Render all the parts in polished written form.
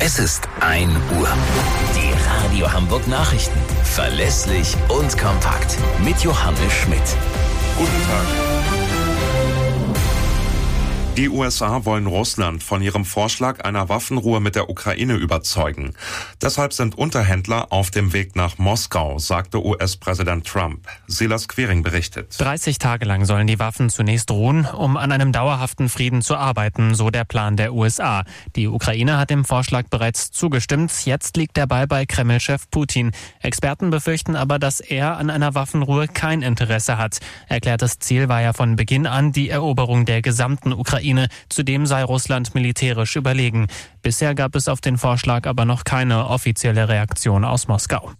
Es ist 1 Uhr. Die Radio Hamburg Nachrichten. Verlässlich und kompakt. Mit Johannes Schmidt. Guten Tag. Die USA wollen Russland von ihrem Vorschlag einer Waffenruhe mit der Ukraine überzeugen. Deshalb sind Unterhändler auf dem Weg nach Moskau, sagte US-Präsident Trump. Silas Quering berichtet. 30 Tage lang sollen die Waffen zunächst ruhen, um an einem dauerhaften Frieden zu arbeiten, so der Plan der USA. Die Ukraine hat dem Vorschlag bereits zugestimmt. Jetzt liegt der Ball bei Kreml-Chef Putin. Experten befürchten aber, dass er an einer Waffenruhe kein Interesse hat. Erklärtes Ziel war ja von Beginn an die Eroberung der gesamten Ukraine. Zudem sei Russland militärisch überlegen. Bisher gab es auf den Vorschlag aber noch keine offizielle Reaktion aus Moskau.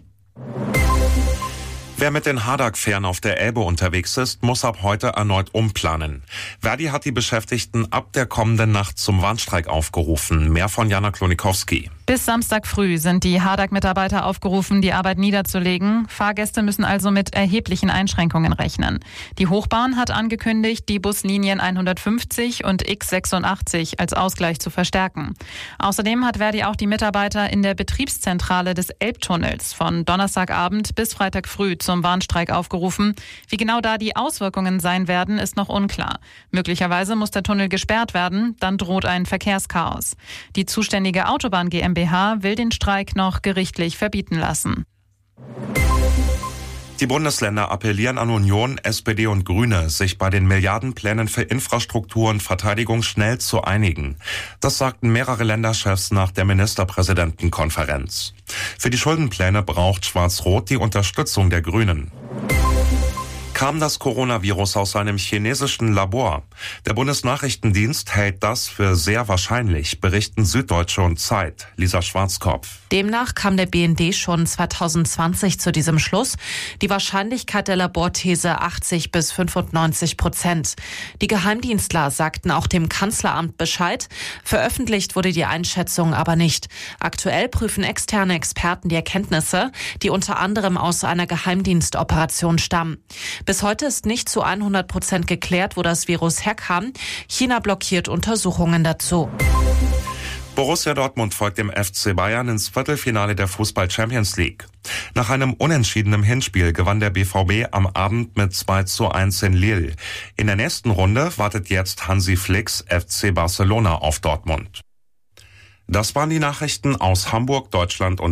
Wer mit den Hadak-Fähren auf der Elbe unterwegs ist, muss ab heute erneut umplanen. Verdi hat die Beschäftigten ab der kommenden Nacht zum Warnstreik aufgerufen. Mehr von Jana Klonikowski. Bis Samstag früh sind die Hadak-Mitarbeiter aufgerufen, die Arbeit niederzulegen. Fahrgäste müssen also mit erheblichen Einschränkungen rechnen. Die Hochbahn hat angekündigt, die Buslinien 150 und X86 als Ausgleich zu verstärken. Außerdem hat Verdi auch die Mitarbeiter in der Betriebszentrale des Elbtunnels von Donnerstagabend bis Freitag früh zum Warnstreik aufgerufen. Wie genau da die Auswirkungen sein werden, ist noch unklar. Möglicherweise muss der Tunnel gesperrt werden, dann droht ein Verkehrschaos. Die zuständige Autobahn GmbH will den Streik noch gerichtlich verbieten lassen. Die Bundesländer appellieren an Union, SPD und Grüne, sich bei den Milliardenplänen für Infrastruktur und Verteidigung schnell zu einigen. Das sagten mehrere Länderchefs nach der Ministerpräsidentenkonferenz. Für die Schuldenpläne braucht Schwarz-Rot die Unterstützung der Grünen. Kam das Coronavirus aus einem chinesischen Labor? Der Bundesnachrichtendienst hält das für sehr wahrscheinlich, berichten Süddeutsche und Zeit. Lisa Schwarzkopf. Demnach kam der BND schon 2020 zu diesem Schluss. Die Wahrscheinlichkeit der Laborthese 80-95%. Die Geheimdienstler sagten auch dem Kanzleramt Bescheid. Veröffentlicht wurde die Einschätzung aber nicht. Aktuell prüfen externe Experten die Erkenntnisse, die unter anderem aus einer Geheimdienstoperation stammen. Bis heute ist nicht zu 100% geklärt, wo das Virus herkam. China blockiert Untersuchungen dazu. Borussia Dortmund folgt dem FC Bayern ins Viertelfinale der Fußball-Champions League. Nach einem unentschiedenen Hinspiel gewann der BVB am Abend mit 2:1 in Lille. In der nächsten Runde wartet jetzt Hansi Flicks FC Barcelona auf Dortmund. Das waren die Nachrichten aus Hamburg, Deutschland und